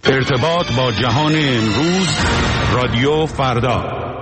ارتباط با جهان امروز، رادیو فردا.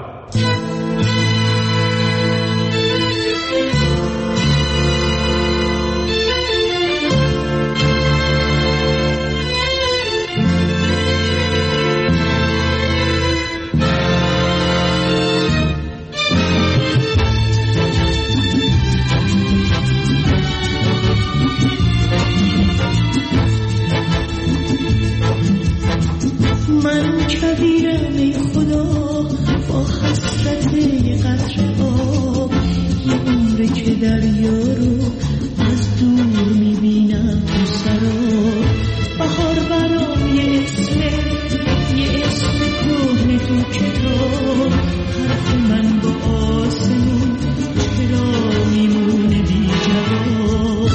من کبیرم ای خدا با حسرت یه قطره آب، یه عمره که دریا رو از دور میبینم تو سراب. بهار برام یه اسم کهنه تو کتاب، حرف من با آسمون چرا میمونه بی جواب.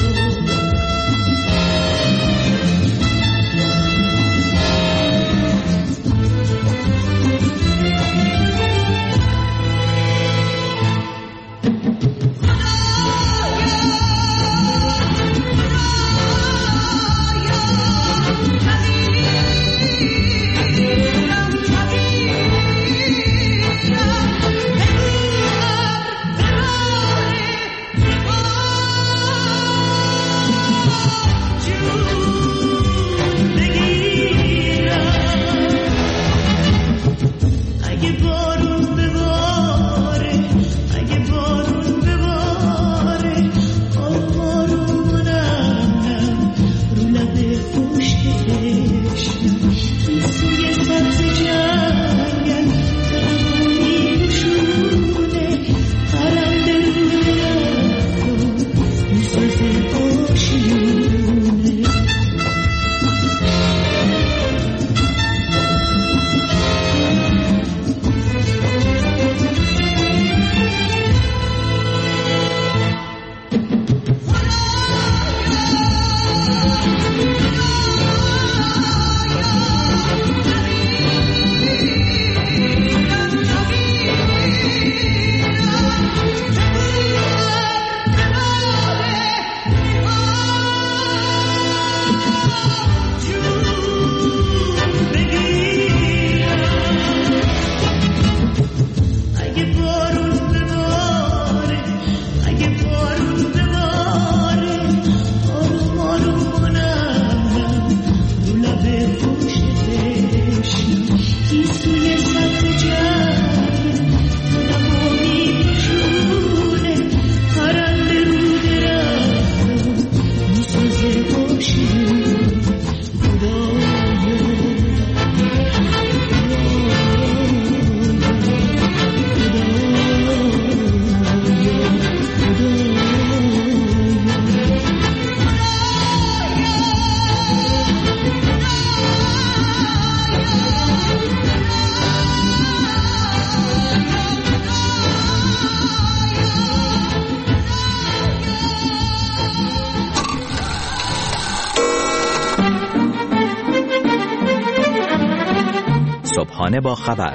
صبحانه با خبر،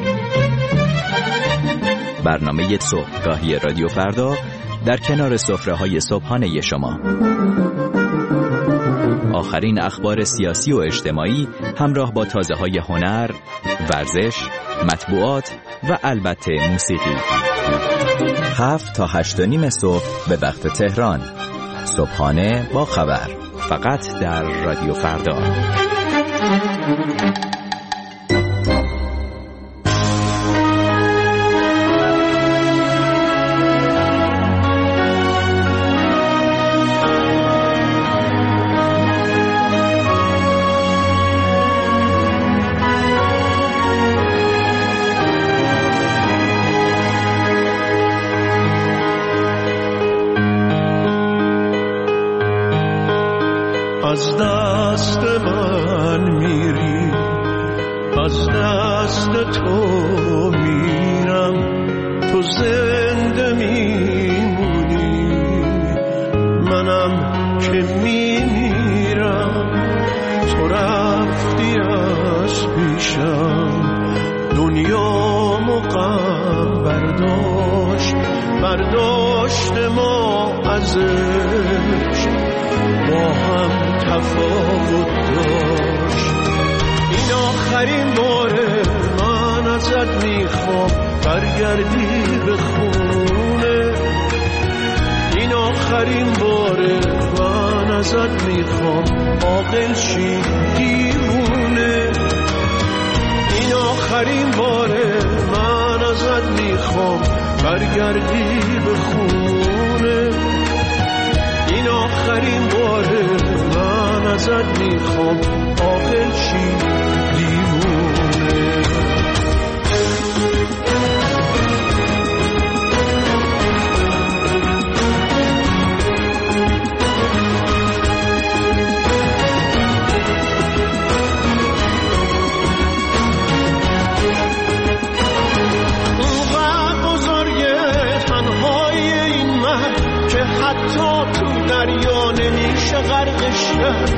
برنامه صبحگاهی رادیو فردا در کنار سفره‌های صبحانه شما. آخرین اخبار سیاسی و اجتماعی همراه با تازه‌های هنر، ورزش، مطبوعات و البته موسیقی. 7 تا 8:30 صبح به وقت تهران. صبحانه با خبر، فقط در رادیو فردا. از دست من میری، از دست تو میرم، تو زنده میمونی، منم که میمیرم. تو رفتی از پیشم، دنیا مقام برداشت ما ازش، با هم تفاوت داشت. اینا آخرین باره من ازت میخوام برگردی به خونه. این آخرین باره من ازت میخوام عاقل شی دیوونه. این آخرین باره من ازت میخوام برگردی به خونه. این آخرین باره من ازت میخوام عاقل شی دیوونه. حتی تو دریا نمیشه غرقش کرد.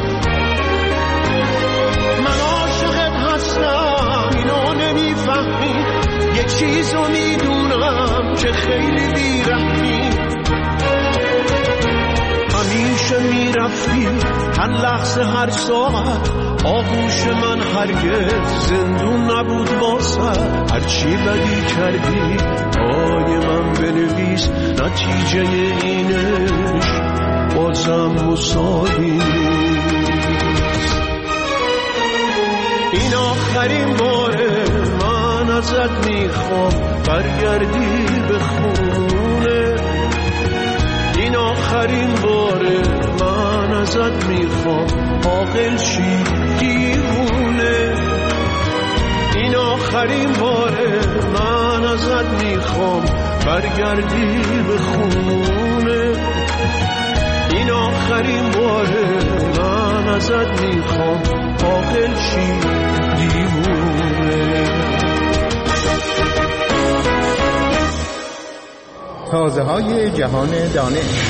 من عاشقت هستم اینو نمیفهمی، یه چیزو میدونم که خیلی بیرحمی. همیشه میرفتی هر لحظه هر ساعت، آغوش من هرگز زندون نبود واسه. هرچی بدی کردی پای من بنویس، نتیجه اینش بازم مساوی نیست. این آخرین باره من ازت میخوام برگردی به خونه. این آخرین باره من ازت میخوام عاقل شی دیوونه. این آخرین باره من ازت میخوام برگردی به خونه. این آخرین باره من ازت میخوام عاقل شی دیوونه. تازه‌های جهان دانش.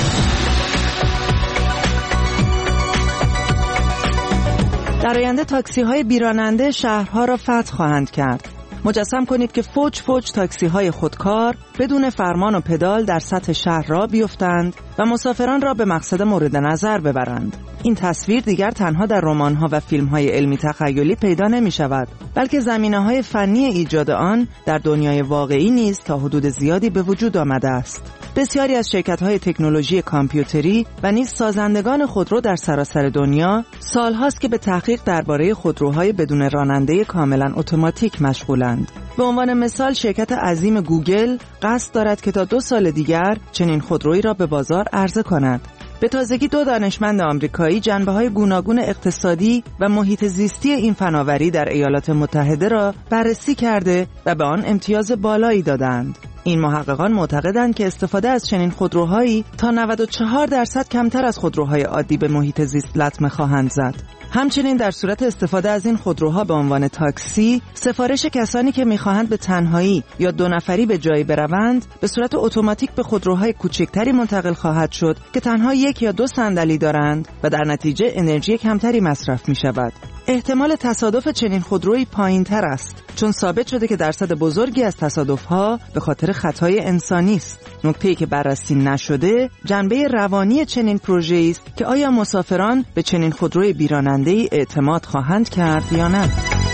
در آینده تاکسی‌های بیراننده شهرها را فتح خواهند کرد. مجسم کنید که فوج فوج تاکسی‌های خودکار بدون فرمان و پدال در سطح شهر را بیفتند و مسافران را به مقصد مورد نظر ببرند. این تصویر دیگر تنها در رمان‌ها و فیلم‌های علمی تخیلی پیدا نمی‌شود، بلکه زمینه‌های فنی ایجاد آن در دنیای واقعی نیز تا حدود زیادی به وجود آمده است. بسیاری از شرکت‌های تکنولوژی کامپیوتری و نیز سازندگان خودرو در سراسر دنیا سال‌هاست که به تحقیق درباره خودروهای بدون راننده کاملاً اتوماتیک مشغولند. به عنوان مثال شرکت عظیم گوگل قصد دارد که تا 2 سال دیگر چنین خودرویی را به بازار عرضه کند. به تازگی 2 دانشمند آمریکایی جنبه‌های گوناگون اقتصادی و محیط زیستی این فناوری در ایالات متحده را بررسی کرده و به آن امتیاز بالایی دادند. این محققان معتقدند که استفاده از چنین خودروهایی تا 94% کمتر از خودروهای عادی به محیط زیست لطمه خواهند زد. همچنین در صورت استفاده از این خودروها به عنوان تاکسی، سفارش کسانی که می‌خواهند به تنهایی یا 2 نفری به جایی بروند، به صورت اتوماتیک به خودروهای کوچکتری منتقل خواهد شد که تنها 1 یا 2 صندلی دارند و در نتیجه انرژی کمتری مصرف می‌شود. احتمال تصادف چنین خودرویی پایین‌تر است، چون ثابت شده که درصد بزرگی از تصادف‌ها به خاطر خطای انسانی است. نکته‌ای که بررسی نشده، جنبه روانی چنین پروژه‌ای است که آیا مسافران به چنین خودروی بیراننده‌ای اعتماد خواهند کرد یا نه.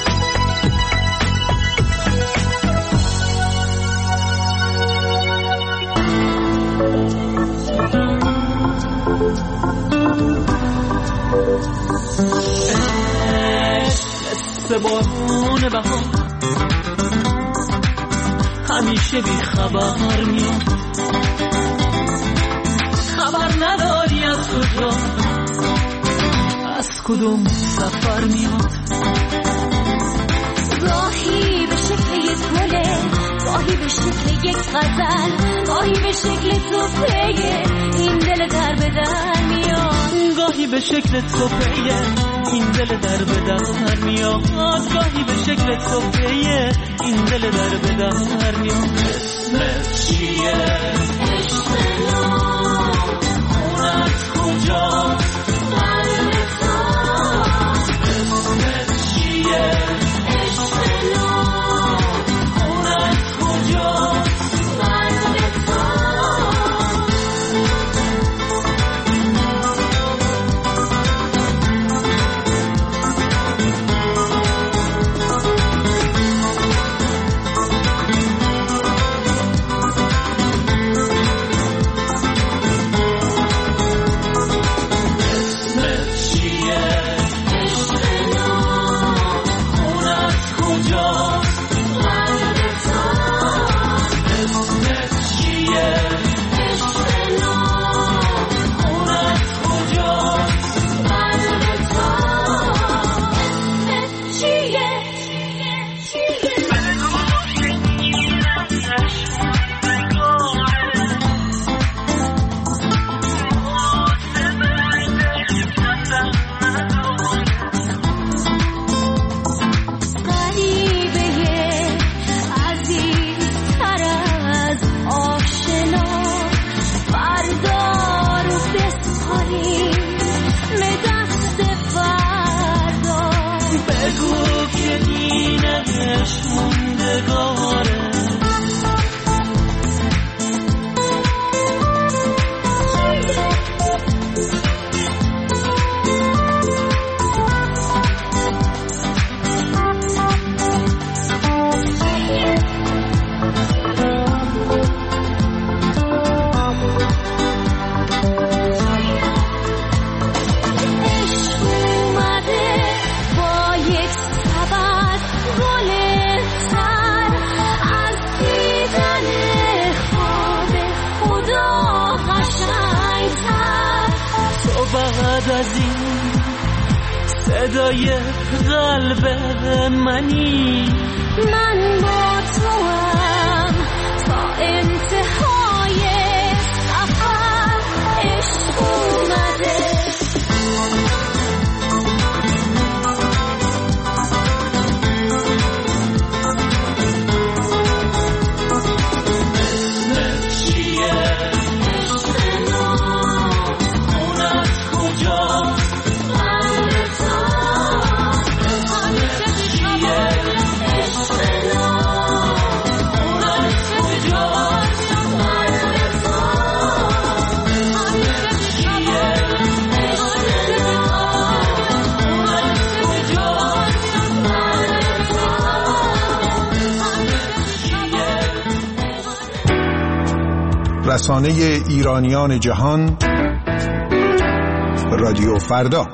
بارون بهار همیشه بی خبر میاد، خبر نداری از کجا از کدوم سفر میاد. گاهی به شکل یک گله، گاهی به شکل یک غزل، گاهی به شکل توپه این دل در به در میاد. گاهی به شکل توپه این دل در به در میاد، گاهی به شکل توپه این دل در به در میاد. اسمت چیه؟ عشق من خونت کجاست؟ قلب تو اسمت چیه؟ عشق من خونت کجاست؟ قلب تو بگو که اینش موندگاره. بعد از این صدای قلب منی، من با تو هم تا انتهای سفر. عشق اومده رسانه ایرانیان جهان، رادیو فردا.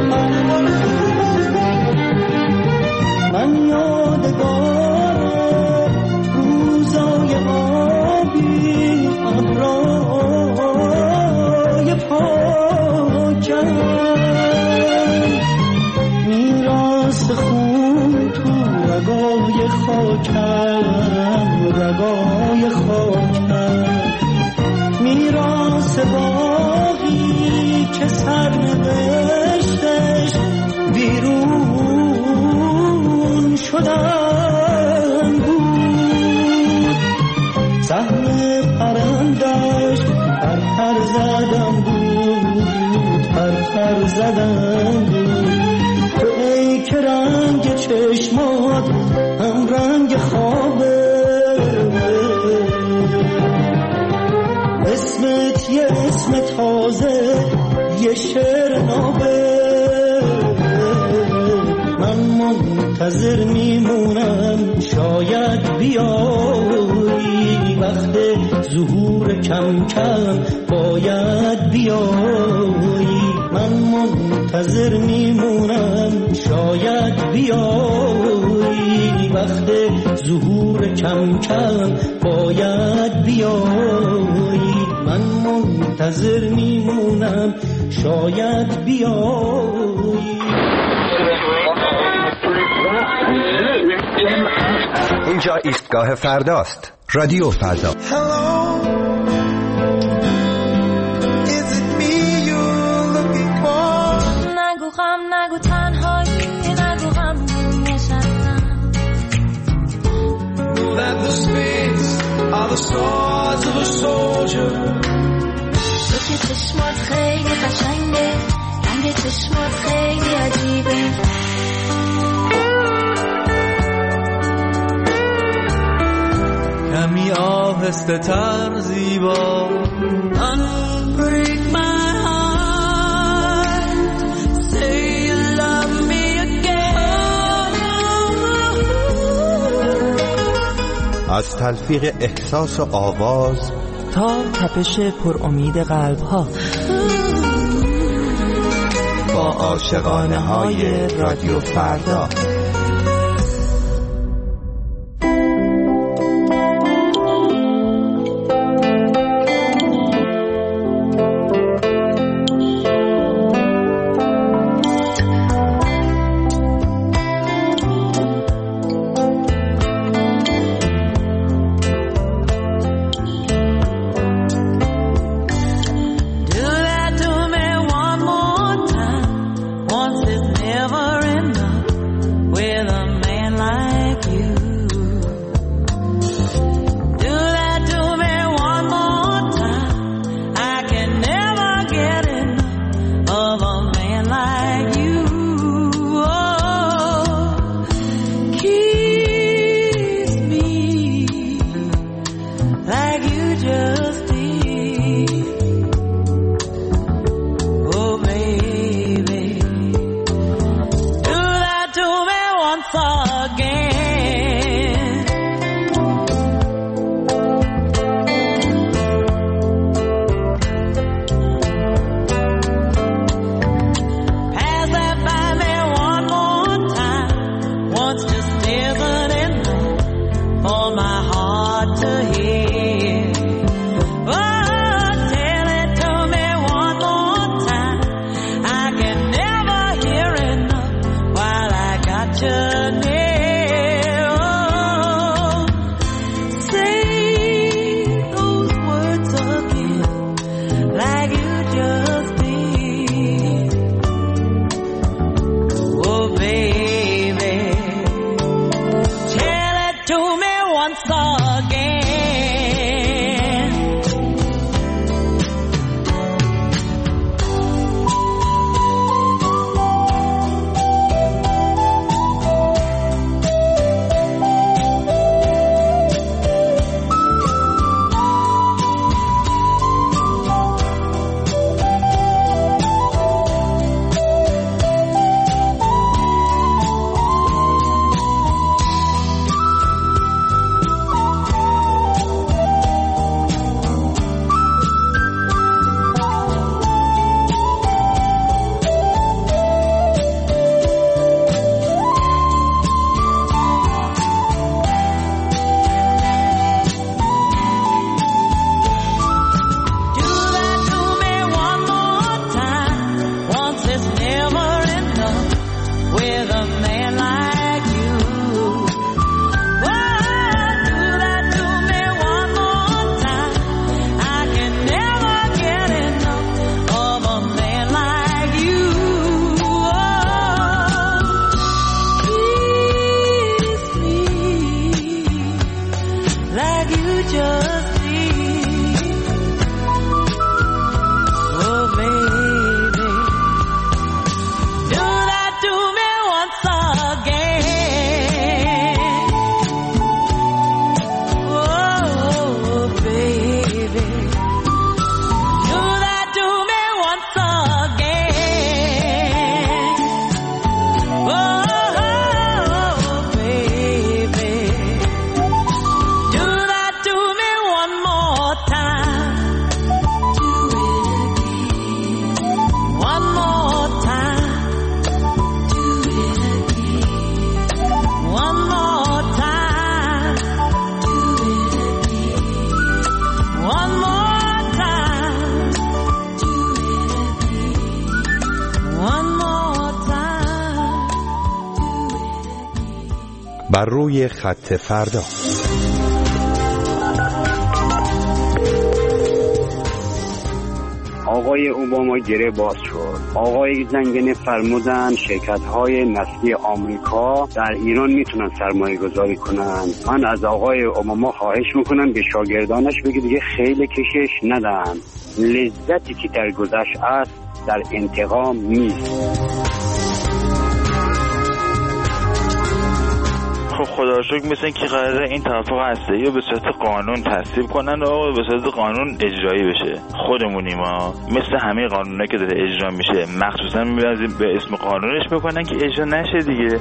من یادگارم خاکم رگای خواهم میراث باقی که سرنوشتش بیرون شدن بود سهم پرندش پر زدم بود پر زدم بود تو ای که رنگ چشمات هم رنگ خوابه اسمت یه اسم تازه یه شعر نابه من منتظر میمونم شاید بیایی وقت ظهور کم کم باید بیایی من منتظر میمونم شاید بیایی وقت ظهور کم کم باید بیایی من منتظر میمونم شاید بیایی اینجا ایستگاه فرداست. رادیو فردا. نگو غم نگو تنهایی نگو غم نشستم تو که چشمات خیلی قشنگه رنگ چشمات خیلی عجیبه کمی آهسته تر زیبا Unbreak my heart Say you love me again از تلفیق احساس و آواز تا تپش پر امید قلب ها با عاشقانه های رادیو فردا. بر روی خط فردا. آقای اوباما گره باز شد. آقای زنگنه فرمودن شرکت‌های نفتی آمریکا در ایران میتونن سرمایه گذاری کنن. من از آقای اوباما خواهش میکنم به شاگردانش بگه دیگه خیلی کشش ندن. لذتی که در گذشت است در انتقام نیست. خب خدا رو شکر مثل اینکه قراره این توافق هسته‌ای رو به صورت قانون تصویب کنن و به صورت قانون اجرایی بشه. خودمونیم ما مثل همه قانونایی که داره اجرا میشه مخصوصا می‌بازیم به اسم قانونش بکنن که اجرا نشه دیگه.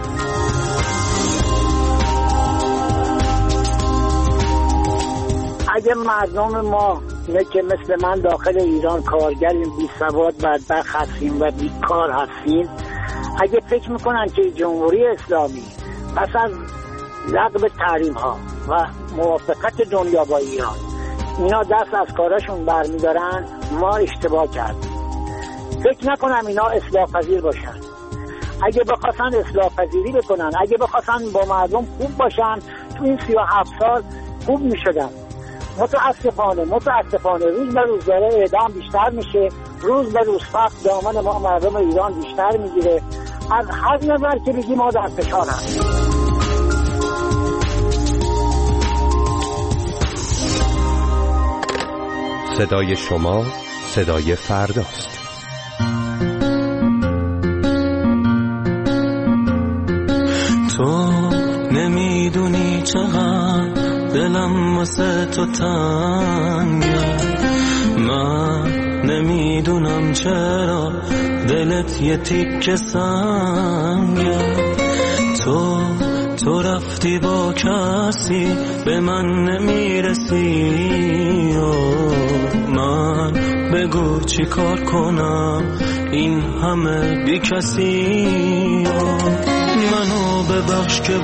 اگه مردم ما نه که مثل من داخل ایران کارگریم، بی سواد بدبخت هستیم و بیکار هستیم، اگه فکر میکنن که جمهوری اسلامی پس از لغو تحریم ها و موافقت دنیا با ایران اینا دست از کارشون برمیدارن، ما اشتباه کردیم. فکر نکنم اینا اصلاح پذیر باشن. اگه بخواستن اصلاح پذیری بکنن، اگه بخواستن با مردم خوب باشن، تو این 37 سال خوب میشدن. متاسفانه روز به روز داره اعدام بیشتر میشه، روز به روز فقر دامن ما مردم ایران بیشتر میگیره. از هر نظر که بگیم ما در فشار هستیم. صدای شما صدای فرداست. تو نمیدونی چقدر دلم واسه تو تنگه، من نمیدونم چرا دلت یه تیکه سنگه. تو رفتی با کسی به من نمیرسی، من بگو چی کار کنم این همه بی کسی. منو ببخش که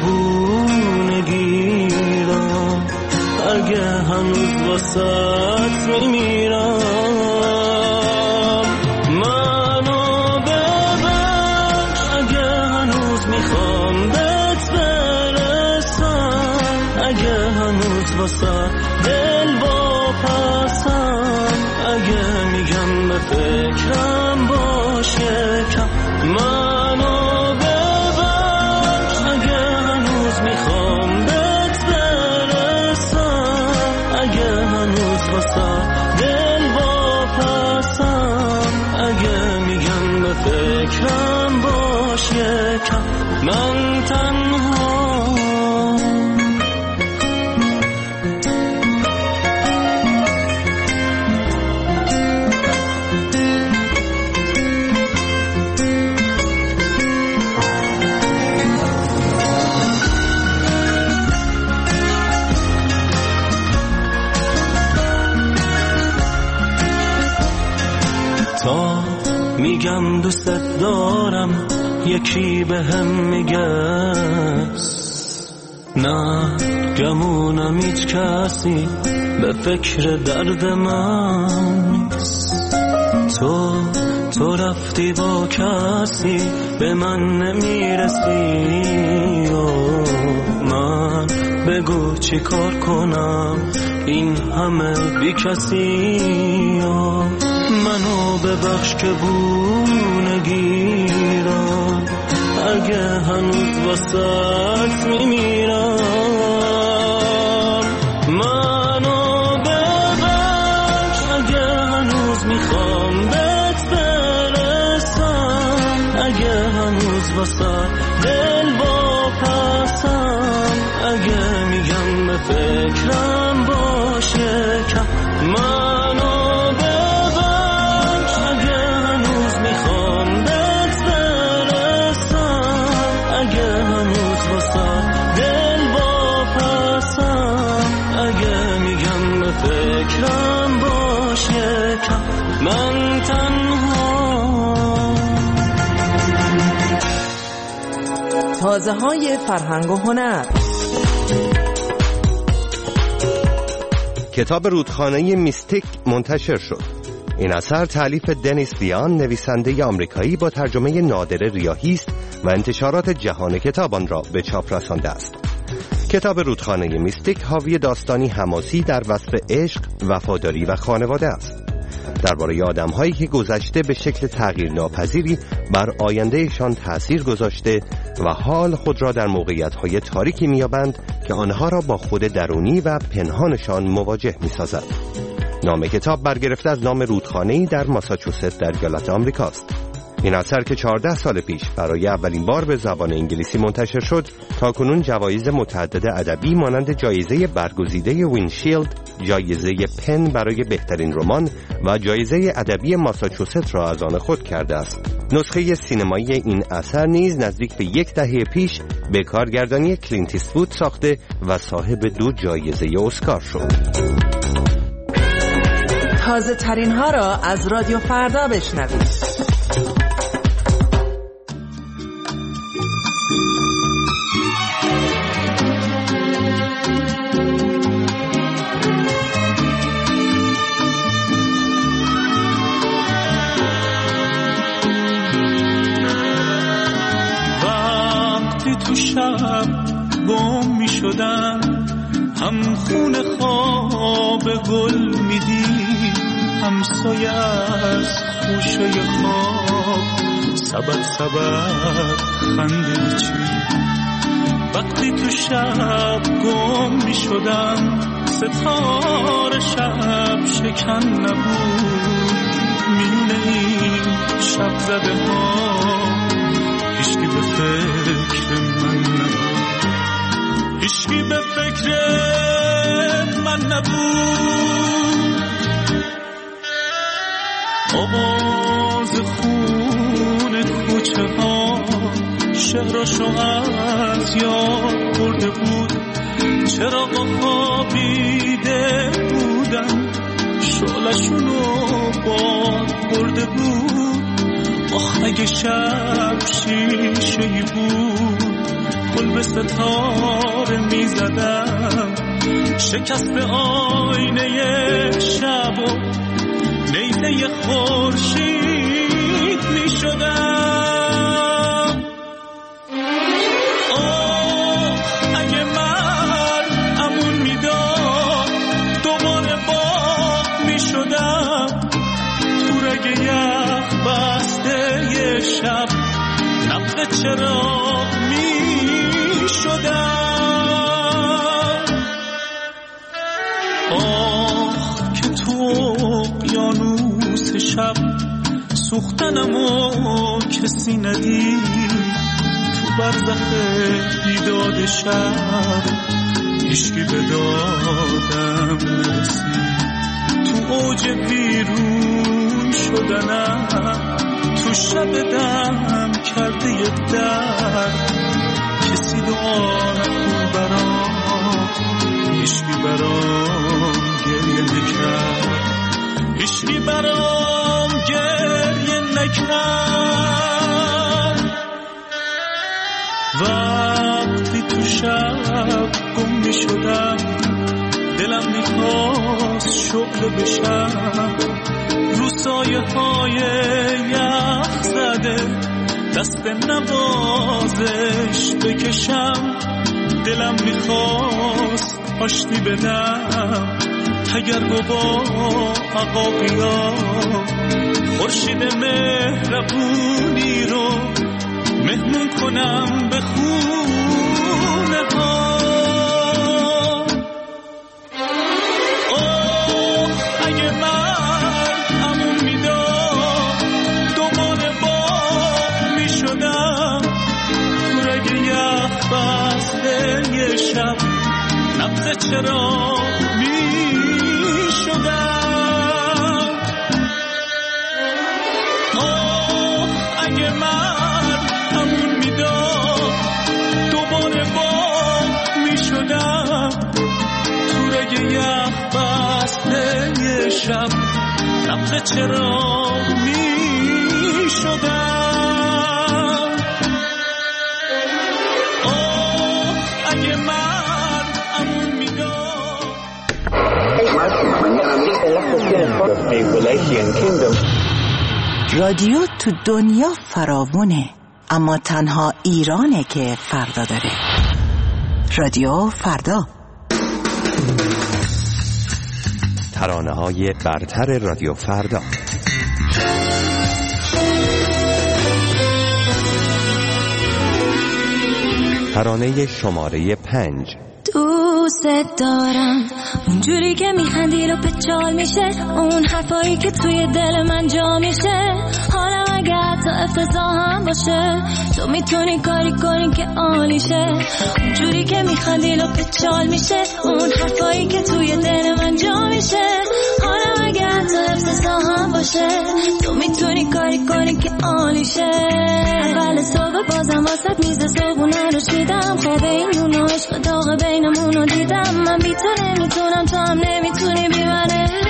بونگیرم، اگه هنوز واسط میمیرم. منو ببخش اگه هنوز میخوام بهت برسم، اگه هنوز واسط دل واپسم، اگه میگم به فکرم باشه کم. منو ببخش اگه هنوز میخوام بهت برسم، اگه هنوز واسه دل واپسم، اگه میگم به فکرم باشه کم. من تنها میگم دوستت دارم، یکی به هم میگه نه گمونم هیچ کسی به فکر درد من نیست. تو رفتی با کسی به من نمیرسی، من بگو چی کار کنم این همه بی کسی. منو ببخش که بونگیرم، اگه هنوز واسط میمیرم. منو ببخش اگه هنوز میخوام بهت برسم، اگه هنوز واسط دل واپسم، اگه میگم به فکرم باشه کم. منو فکرم باشه که من تنها. تازه های فرهنگ و هنر. کتاب رودخانه میستیک منتشر شد. این اثر تألیف دنیس دیان، نویسنده آمریکایی با ترجمه نادر ریاحی است و انتشارات جهان کتاب آن را به چاپ رسانده است. کتاب رودخانه میستیک حاوی داستانی حماسی در وصف عشق، وفاداری و خانواده است. درباره آدم‌هایی که گذشته به شکل تغییر ناپذیری بر آیندهشان تأثیر گذاشته و حال خود را در موقعیت‌های تاریکی می‌یابند که آنها را با خود درونی و پنهانشان مواجه می‌سازد. نام کتاب برگرفته از نام رودخانه‌ای در ماساچوست در ایالات آمریکاست. این اثر که 14 سال پیش برای اولین بار به زبان انگلیسی منتشر شد، تاکنون جوایز متعدد ادبی مانند جایزه برگزیده وینشیلد، جایزه پن برای بهترین رمان و جایزه ادبی ماساچوست را از آن خود کرده است. نسخه سینمایی این اثر نیز نزدیک به 10 دهه پیش به کارگردانی کلینت ایستوود ساخته و صاحب 2 جایزه اسکار شد. تازه ترین ها را از رادیو فردا بشنوید. تو شب گم می شدم، هم خون خواب گل می دید، هم سایه از خوشه خواب سبد خنده چید. وقتی تو شب گم می شدم، ستاره شب شکن نبود، میونه این شب زده ها هیچکی به فکر من نبود، هیچکی به فکر من نبود. آواز خون کوچه ها شهرشو از یاد برده بود، چراغا خوابیده بودن شعله‌شونو باد برده بود. اگه شب شیشه‌ای بود، گل به ستاره می زدم، شکست آینه شب و نیزه خورشید می شدم. اگه من امون می داد، دوباره باغ می شدم، تو رگ یخ بسته یه شب نفت چراغ می شدم. که تو اقیانوس شب سوختنمو کسی ندید، تو برزخ بیداد شب هیچکی به دادم نرسید. تو اوج بیرون شدنم، تو شب دم کرده یه درد، کسی دعا نکن برام، هیچکی برام گریه نکرد، هیچکی برام گریه نکرد. وقتی تو شب گم می شدم، دلم میخواست شعله بشم، رو سایه های یخ زده دست نوازش بکشم. دلم میخواست آشتی بدم، تگرگ با عقاقیا، خورشید مهربونی رو مهمون کنم به خونه ها. اگه من امون میداد، دوباره باغ میشدم، تو رگ یخ بسته یه شب نبض چراغ میشدم. اگه من امون میداد، دوباره باغ میشدم، تو رگ یخ بسته یه شب نبض چراغ میشدم. اگه من امون میداد. رادیو تو دنیا فراوونه، اما تنها ایرانه که فردا داره. رادیو فردا. ترانه‌های برتر رادیو فردا. ترانه شماره 5. دوست دارم اونجوری که میخندی رو پچال میشه، اون حرفایی که توی دل من جا میشه، حالا اگر تا افتضاح هم باشه تو میتونی کاری کنی که عالیشه. اونجوری که میخندی رو پچال میشه، اون حرفایی که توی دل من جا میشه، حالا اگر تا افتضاح هم باشه تو میتونی کاری کنی که عالیشه. اول صبح بازم واسط میز صبحونه رو شیدم، خواب این نون و عشق داغ بینمون رو دیدم. من بی تو نمیتونم، تو هم نمیتونی بی من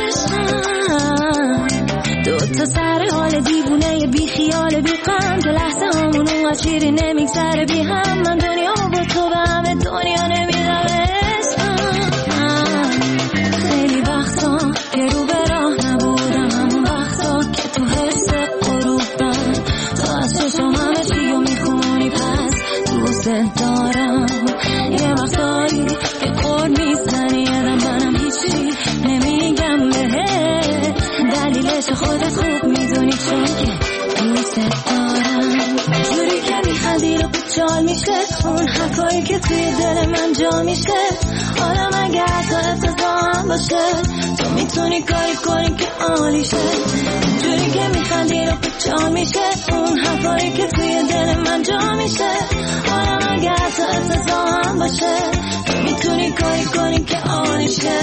عشقم. دوتا سر حال دیوونه بی خیال بی غم، که لحظه همون اون شیری نمیگذره بی هم. من دنیا با تو به همه دنیا نمیدم عشقم. خیلی وقتا که رو به راه نبودم، همون وقتا که تو حس غروبم، تو از چشم همه چی رو میخونی پس دوست دارم. یه وقتایی که قول میزنی ادم منم هیچی نمیگم بهت، دلیلش خودت خوب میدونی چون که دوست دارم. جوری که میخندی رو پچال میشه، اون حرفایی که توی دل من جا میشه، حالا مگر تا افتضاح هم باشه تو میتونی کاری کنی که عالیشه. جوری که میخندی رو پچال میشه، اون حرفایی که توی دل من جا میشه، حالا مگر تا افتضاح هم باشه تو میتونی کاری کنی که عالیشه.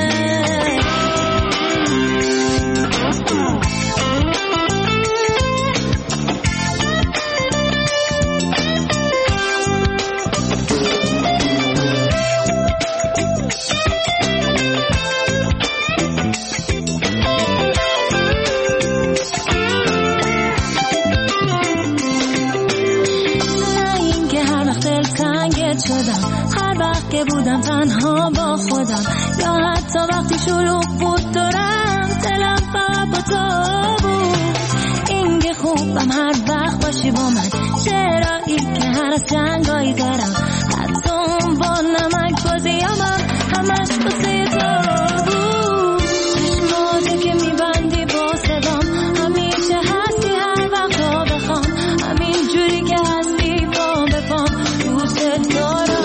هر وقت که بودم تنها با خودم، یا حتی وقتی شلوغ بود دورم، دلم فقط با تو بود. این که خوبم هر وقت باشی با من، چرایی که هر از جنگایی دارم، حتی اون با نمک بازیامم همش بسه تو بود. چشماتی که میبندی با صدام، همیشه هستی هر وقت ها بخوام، همین جوری که هستی با بفام دوست دارم.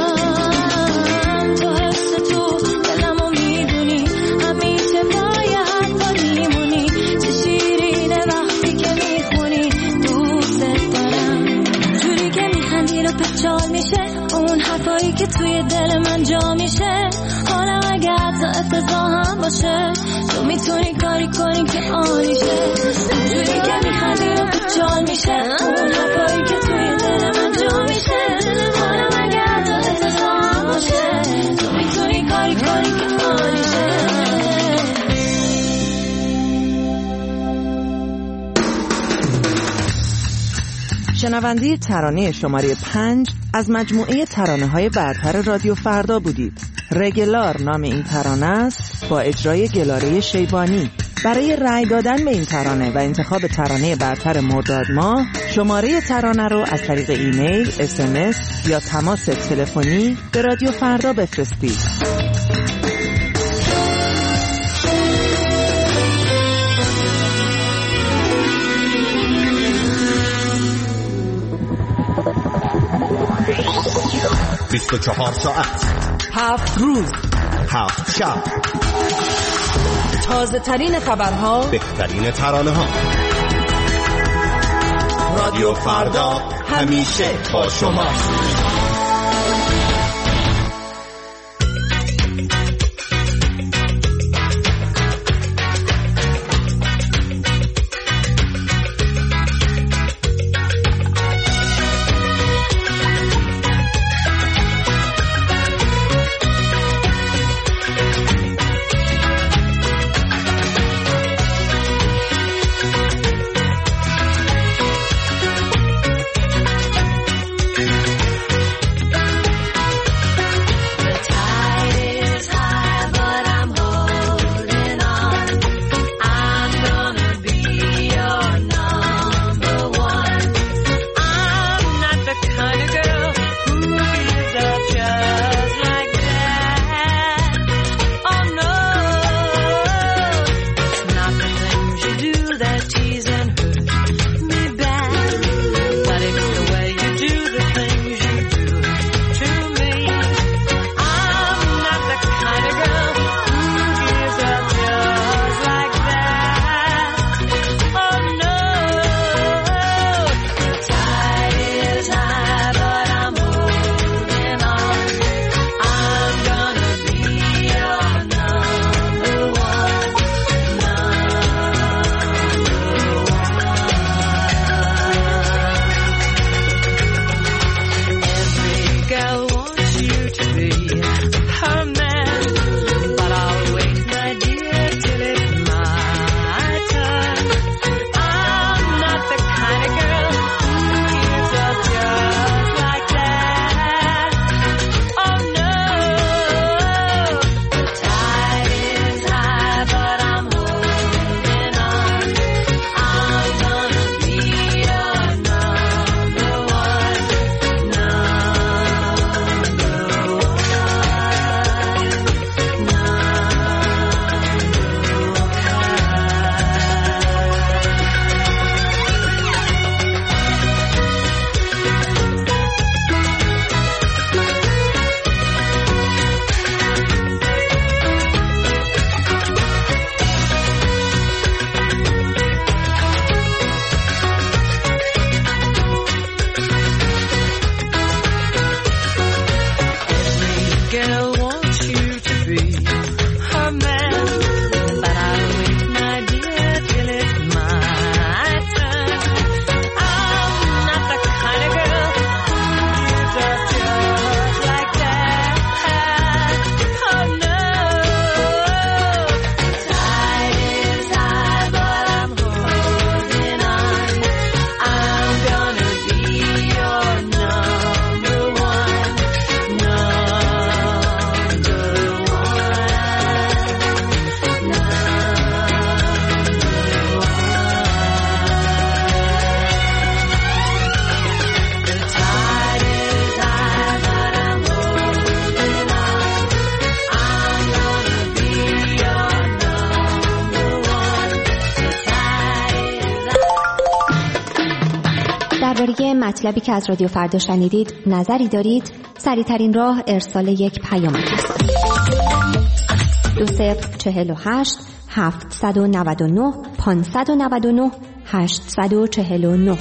اون حرفایی که توی دل من جا میشه، حالا اگر تا افتضاح هم باشه تو میتونی کاری کنی که عالیشه. جوری که میخندی رو پچال میشه، اون حرفایی که توی دل من جا میشه، حالا اگر تا افتضاح هم باشه تو میتونی کاری کنی که عالیشه. شنونده ترانه شماره 5 از مجموعه ترانه‌های برتر رادیو فردا بودید. رگلار نام این ترانه است با اجرای گلاره شیبانی. برای رأی دادن به این ترانه و انتخاب ترانه برتر مرداد ماه، شماره ترانه رو از طریق ایمیل، SMS یا تماس تلفنی به رادیو فردا بفرستید. ساعت 7 روز 7 شب، تازه ترین خبرها، بهترین ترانه ها. رادیو فردا همیشه با شما. مطلبی که از رادیو فردا شنیدید نظری دارید؟ سریع‌ترین راه ارسال یک پیام است. 2048 799 599 849.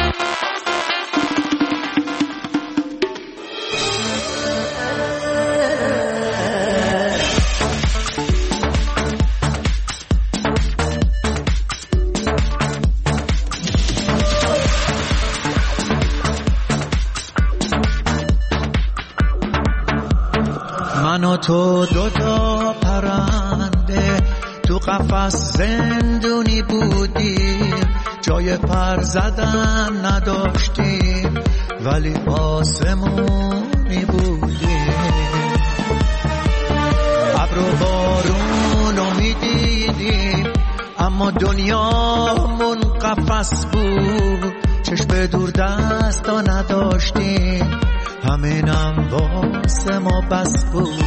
من و تو دوتا پرنده تو قفس زندونی بودیم، جای پر زدن نداشتیم ولی آسمونی بودیم. ابر و بارونو میدیدیم اما دنیامون قفس بود، چشم دور دستا نداشتیم همینم واسه ما بس بود.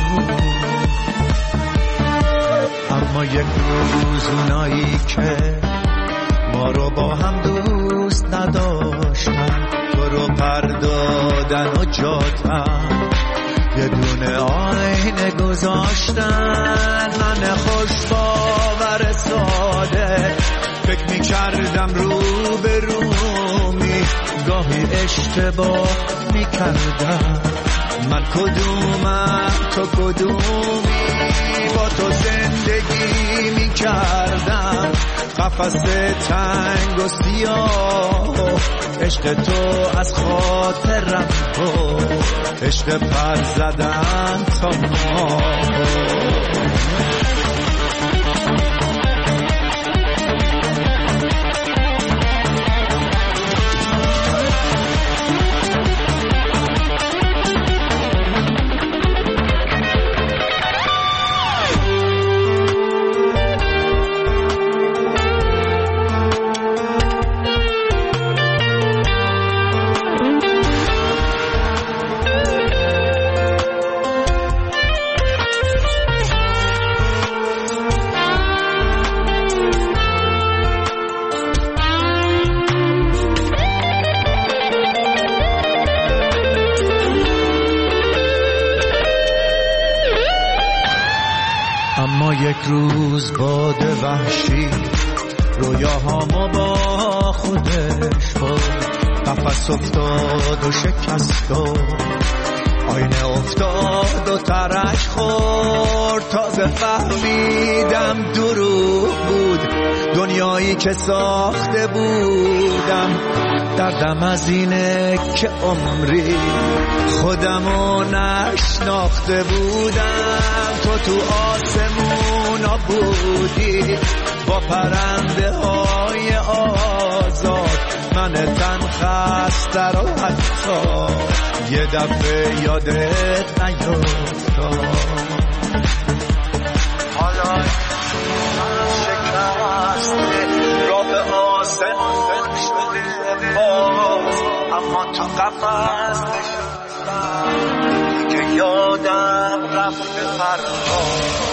اما یک روز اونایی که ما رو با هم دوست نداشتن تو رو پردادن و جاتن یه دونه آینه گذاشتن. من خوش باور ساده فکر میکردم رو به رومی، گاهی اشتباه میکردم من کدومم تو کدومی. با تو زندگی میکردم قفس تنگ و سیاه، عشق تو از خاطرم بود، عشق پر زدن تا ما. یک روز باد وحشی رویاهامو با خودش برد، قفس افتاد و شکست و آینه افتاد و ترک خورد. تازه فهمیدم دروغ بود دنیایی که ساخته بودم. دردم از اینه که عمری خودمو نشناخته بودم. تو آسمونا بودی با پرنده های آزاد، من تن خسته رو حتی یه دفعه یادت نیفتاد. حالا شکسته راه به آسمان شده باز، اما تو قفس نشستم که یادم رفته فردا.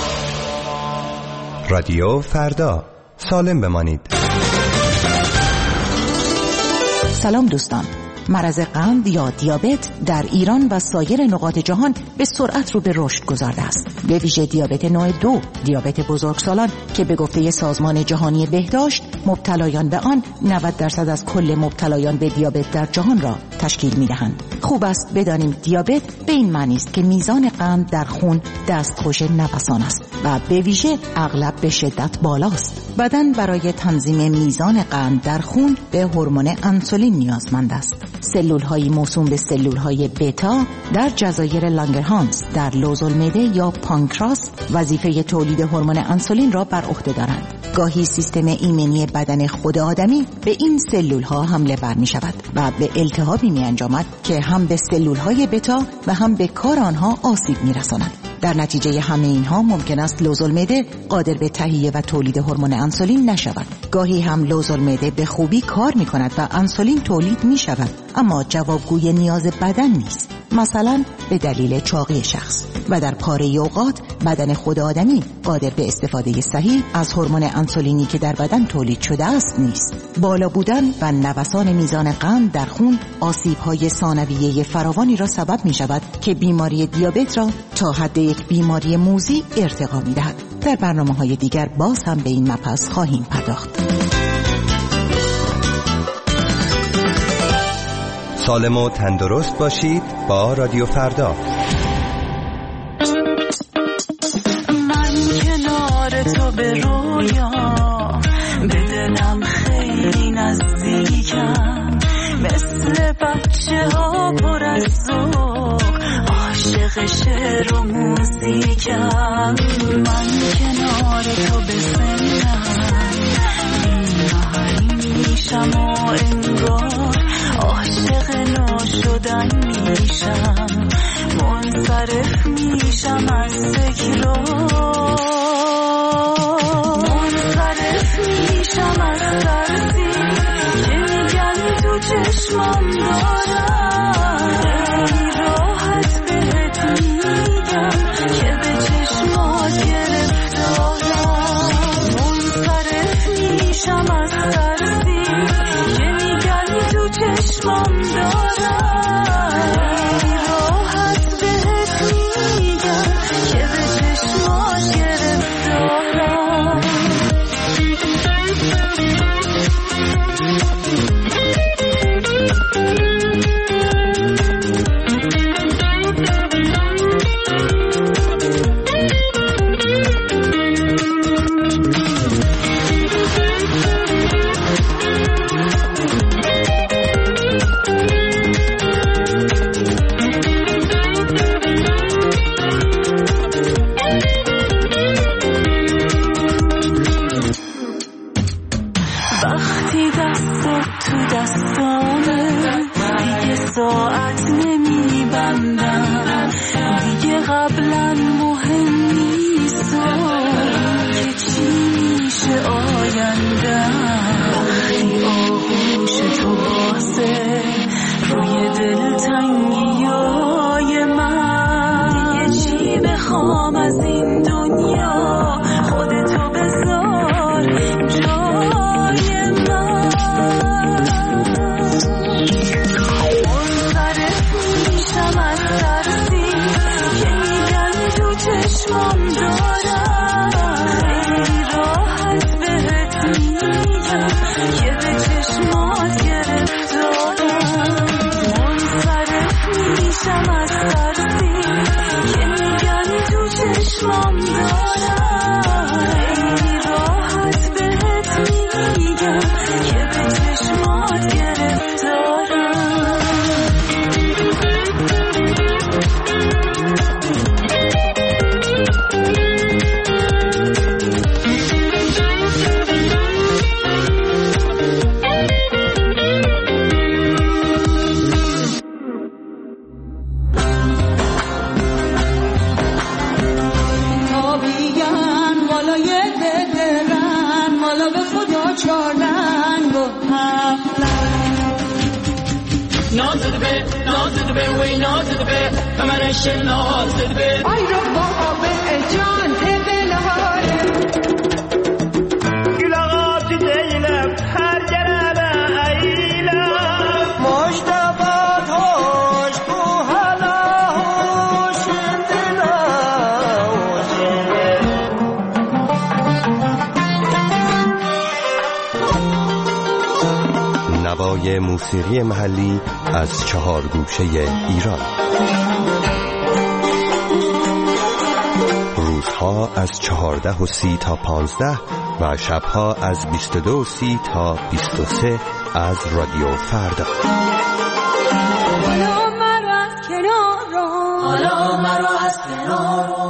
رادیو فردا، سالم بمانید. سلام دوستان. مرض قند یا دیابت در ایران و سایر نقاط جهان به سرعت رو به رشد گذارده است. به ویژه دیابت نوع 2، دیابت بزرگسالان که به گفته سازمان جهانی بهداشت مبتلایان به آن 90% از کل مبتلایان به دیابت در جهان را تشکیل می‌دهند. خوب است بدانیم دیابت به این معنی است که میزان قند در خون دستخوش نوسان است و به ویژه اغلب به شدت بالاست. بدن برای تنظیم میزان قند در خون به هورمون انسولین نیازمند است. سلول‌های موسوم به سلول‌های بتا در جزایر لانگرهانس در لوزالمعده یا پانکراس وظیفه تولید هورمون انسولین را بر عهده دارند. گاهی سیستم ایمنی بدن خود آدمی به این سلول‌ها حمله بر می‌شود و به التهابی می‌انجامد که هم به سلول‌های بتا و هم به کار آنها آسیب می‌رساند. در نتیجه همه اینها ممکن است لوزالمعده قادر به تهیه و تولید هورمون انسولین نشود. گاهی هم لوزالمعده به خوبی کار می‌کند و انسولین تولید می‌شود، اما جوابگوی نیاز بدن نیست. مثلا به دلیل چاقی شخص، و در پاره اوقات بدن خود آدمی قادر به استفاده صحیح از هورمون انسولینی که در بدن تولید شده است نیست. بالا بودن و نوسان میزان قند در خون آسیب‌های ثانویه فراوانی را سبب می‌شود که بیماری دیابت را تا حد یک بیماری موذی ارتقا می‌دهد. در برنامه‌های دیگر باز هم به این مبحث خواهیم پرداخت. سالم و تندرست باشید با رادیو فردا. من کنار تو به رویا، به دلم خیلی نزدیکم، مثل بچه ها پر از ذوق، عاشق شعر و موزیکم. من کنار تو به سنم بی‌محلی میشم و انگار عاشق نو شدن میشم، منصرف میشم از تکرار، منصرف میشم از ترسی که میگن تو چشمم دارم، خیلی راحت بهت میگم که به چشمات گرفتارم، منصرف میشم از ترسی که میگن تو چشمم دارم، خیلی راحت بهت میگم که به چشمات گرفتارم. وقتی دستت تو دستامه دیگه ساعت نمیبندم، دیگه قبلا مهم نیست که چی میشه آیندم، وقتی آغوش تو بازه روی دلتنگیای من، دیگه چی بخوام از این دنیا، خودتو بذار جای من، منصرف میشم از ترسی که میگن تو چشمم دارم، خیلی راحت بهت میگم که به چشمات گرفتارم، منصرف میشم از ترسی که میگن تو چشمم دارم، خیلی راحت بهت میگم که به چشمات گرفتارم. آبیان بالای دلن، مالا به خدا چارنگ و نازده به وی نازده به کمرش نازده به ای رو بابا به جان دلهاره گلاغات دیلم هر جرابه ایلم مشتبات هوش تو حالا هوش دلا نوای موسیقی محلی از 4 گوشه ایران. روزها از 14:30 تا 15 و شبها از 22:30 تا 23 از رادیو فردا. حالا مرا از کنار رو، حالا مرا از کنار رو.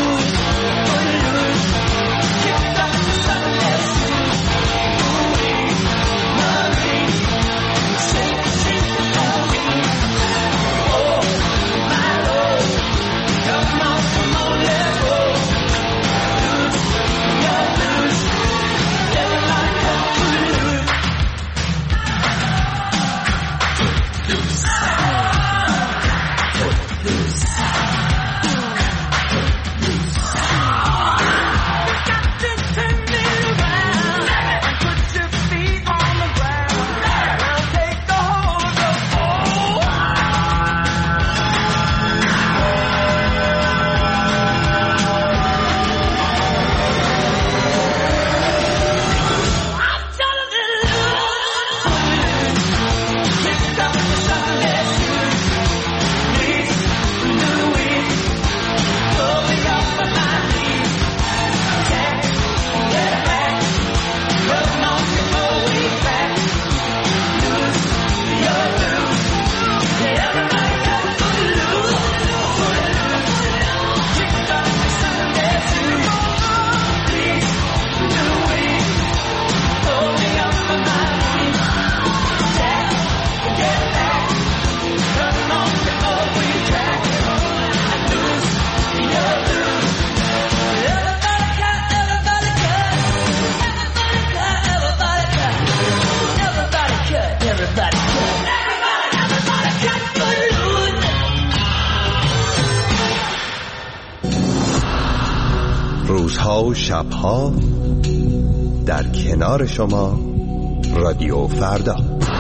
روزها و شبها در کنار شما رادیو فردا.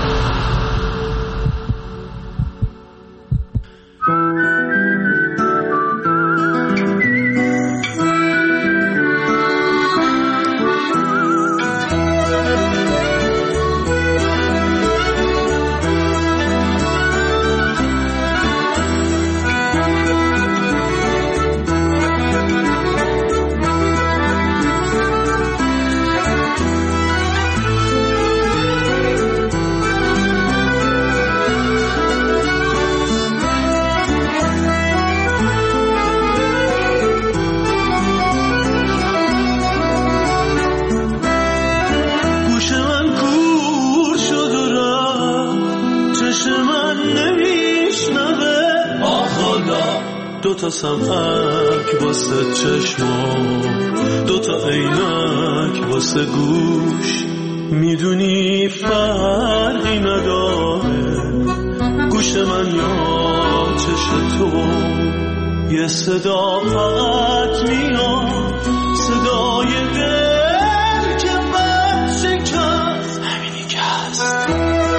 دوتا سمعک واسه چشما، دوتا عینک واسه گوش، میدونی فرقی نداره گوش من یا چش تو. یه صدا فقط میاد، صدای دل که بد شکست، همینی که هست.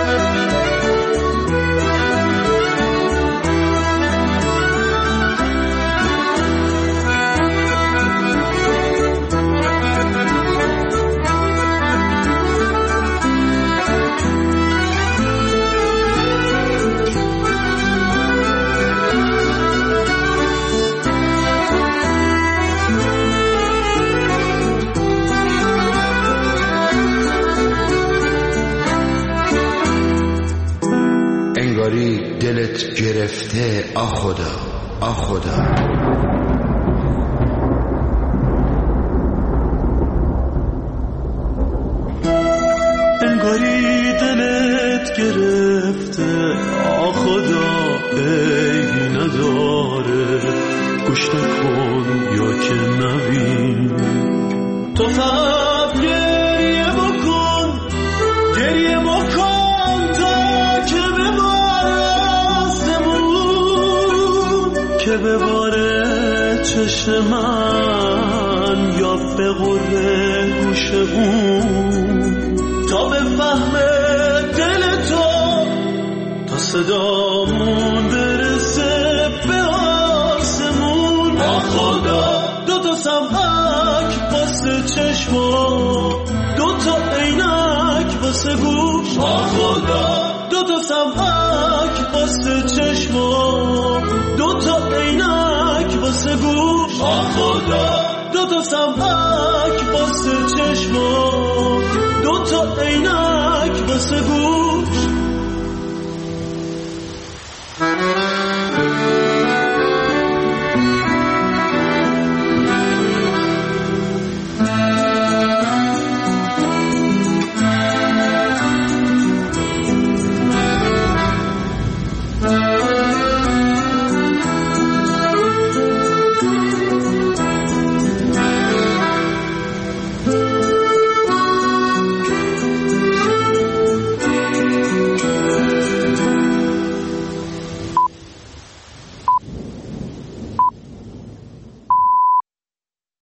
دلت گرفته آخدا آخدا. انگاری دلت گرفته آخدا، عیبی نداره گوش نکن یا که نبین. تو فقط گریه بکن، گریه بکن تا که که بباره چشم من یا به غره گوش اون، تا بفهمه دل تو، تا صدامون برسه به آسمون. آخدا دوتا سمعک واسه چشما، دوتا عینک واسه گوش. آخدا دوتا سمعک واسه چشما، دوتا عینک واسه گوش. آخدا دوتا سمعک واسه چشما، دوتا عینک واسه گوش.